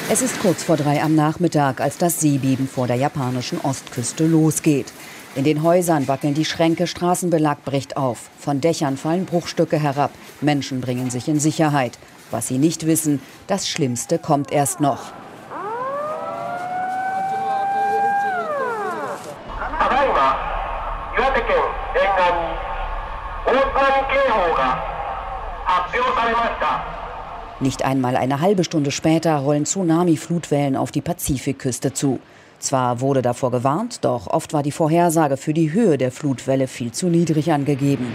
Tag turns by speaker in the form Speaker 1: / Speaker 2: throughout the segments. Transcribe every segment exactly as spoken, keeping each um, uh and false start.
Speaker 1: Es ist kurz vor drei am Nachmittag, als das Seebeben vor der japanischen Ostküste losgeht. In den Häusern wackeln die Schränke, Straßenbelag bricht auf. Von Dächern fallen Bruchstücke herab. Menschen bringen sich in Sicherheit. Was sie nicht wissen, das Schlimmste kommt erst noch. Nicht einmal eine halbe Stunde später rollen Tsunami-Flutwellen auf die Pazifikküste zu. Zwar wurde davor gewarnt, doch oft war die Vorhersage für die Höhe der Flutwelle viel zu niedrig angegeben.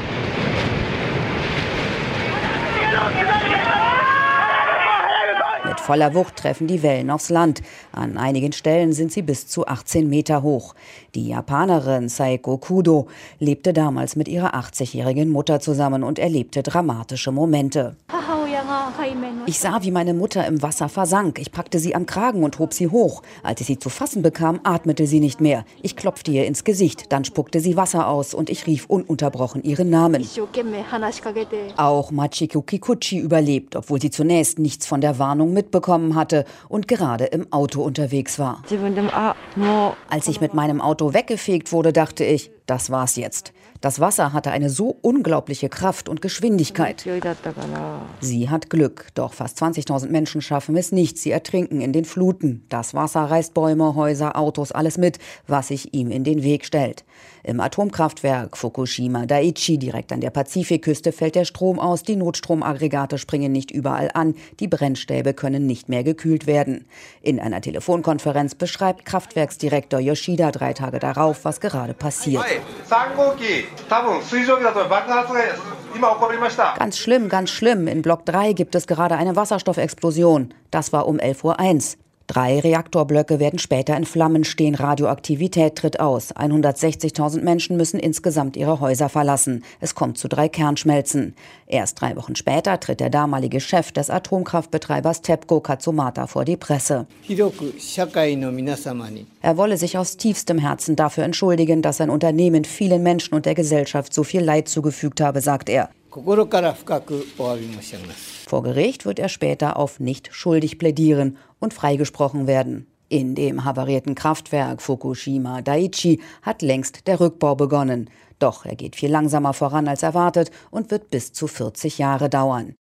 Speaker 1: Mit voller Wucht treffen die Wellen aufs Land. An einigen Stellen sind sie bis zu achtzehn Meter hoch. Die Japanerin Saeko Kudo lebte damals mit ihrer achtzigjährigen Mutter zusammen und erlebte dramatische Momente. Ich sah, wie meine Mutter im Wasser versank. Ich packte sie am Kragen und hob sie hoch. Als ich sie zu fassen bekam, atmete sie nicht mehr. Ich klopfte ihr ins Gesicht, dann spuckte sie Wasser aus und ich rief ununterbrochen ihren Namen. Auch Machiko Kikuchi überlebt, obwohl sie zunächst nichts von der Warnung mitbekommen hatte und gerade im Auto unterwegs war. Als ich mit meinem Auto weggefegt wurde, dachte ich, das war's jetzt. Das Wasser hatte eine so unglaubliche Kraft und Geschwindigkeit. Sie hat Glück, doch fast zwanzigtausend Menschen schaffen es nicht. Sie ertrinken in den Fluten. Das Wasser reißt Bäume, Häuser, Autos, alles mit, was sich ihm in den Weg stellt. Im Atomkraftwerk Fukushima Daiichi, direkt an der Pazifikküste, fällt der Strom aus. Die Notstromaggregate springen nicht überall an. Die Brennstäbe können nicht mehr gekühlt werden. In einer Telefonkonferenz beschreibt Kraftwerksdirektor Yoshida drei Tage darauf, was gerade passiert. Ganz schlimm, ganz schlimm. In Block drei gibt es gerade eine Wasserstoffexplosion. Das war um elf Uhr eins. Drei Reaktorblöcke werden später in Flammen stehen. Radioaktivität tritt aus. hundertsechzigtausend Menschen müssen insgesamt ihre Häuser verlassen. Es kommt zu drei Kernschmelzen. Erst drei Wochen später tritt der damalige Chef des Atomkraftbetreibers TEPCO Katsumata vor die Presse. Er wolle sich aus tiefstem Herzen dafür entschuldigen, dass sein Unternehmen vielen Menschen und der Gesellschaft so viel Leid zugefügt habe, sagt er. Vor Gericht wird er später auf nicht schuldig plädieren und freigesprochen werden. In dem havarierten Kraftwerk Fukushima Daiichi hat längst der Rückbau begonnen. Doch er geht viel langsamer voran als erwartet und wird bis zu vierzig Jahre dauern.